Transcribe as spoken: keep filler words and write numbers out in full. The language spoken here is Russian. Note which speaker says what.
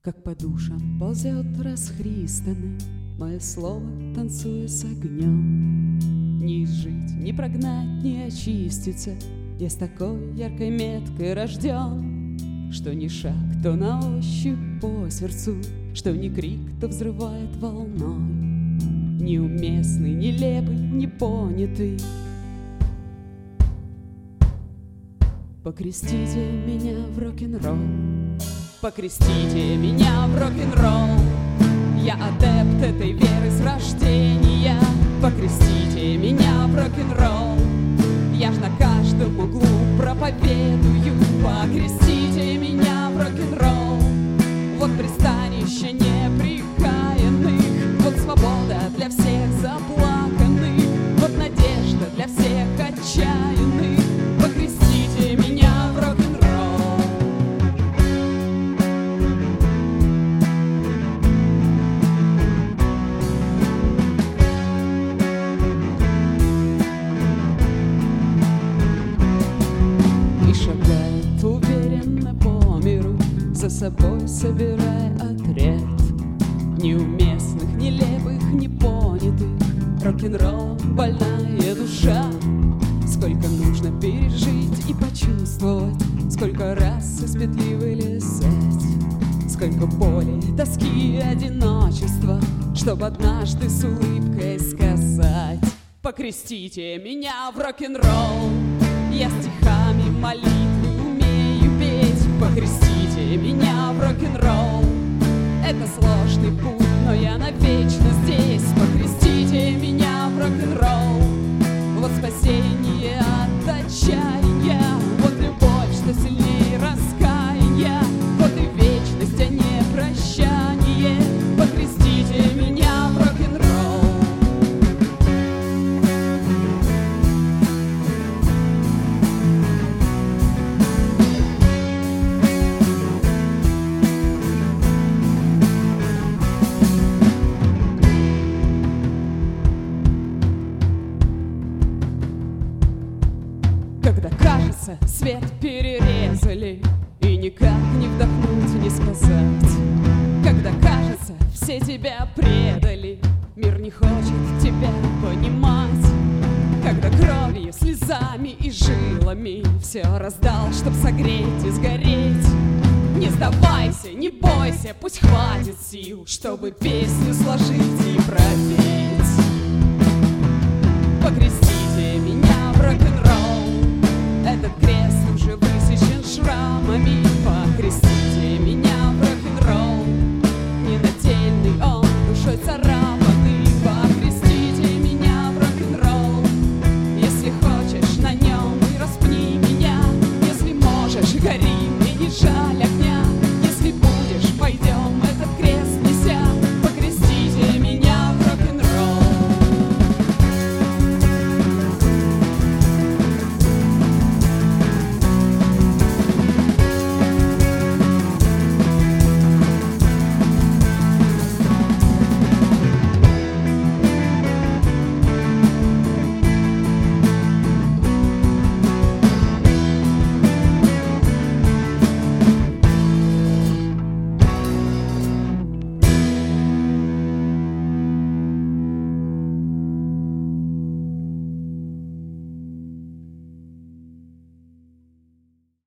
Speaker 1: Как по душам ползет расхристанный мое слово, танцуя с огнем. Не изжить, не прогнать, не очиститься, я с такой яркой меткой рожден, что ни шаг, то на ощупь по сердцу, что ни крик, то взрывает волной. Неуместный, нелепый, непонятый. Покрестите меня в рок-н-ролл, покрестите меня в рок-н-ролл. Я адепт этой веры с рождения. Покрестите меня в рок-н-ролл. Я ж на каждом углу проповедую. Покрестите меня в рок-н-ролл. Вот пристанище неприкаянных, вот свобода для всех заплаканных, вот надежда для всех отчаянных. Покрестите меня в рок-н-ролл. И шагает уверенно по миру, за собой собирая отряд неуместных, нелепых, непонятых. Рок-н-ролл, больная душа. Сколько нужно пережить и почувствовать, сколько раз из петли вылезать, сколько боли, тоски и одиночества, чтобы однажды с улыбкой сказать: покрестите меня в рок-н-ролл. Я стихами молитвы умею петь. Покрестите меня в рок-н-ролл. Это сложный путь, но я навечно здесь. Покрестите меня в рок-н-ролл. Вот спасение от отчаяния, вот любовь, что сильнее раскаяния, вот и вечность, а не прощание. Покрестите меня в рок-н-ролл. Когда кажется, свет перерезали, и никак не вдохнуть, не сказать. Когда кажется, все тебя предали, мир не хочет тебя понимать. Когда кровью, слезами и жилами все раздал, чтоб согреть и сгореть. Не сдавайся, не бойся, пусть хватит сил, чтобы песню сложить и пропеть.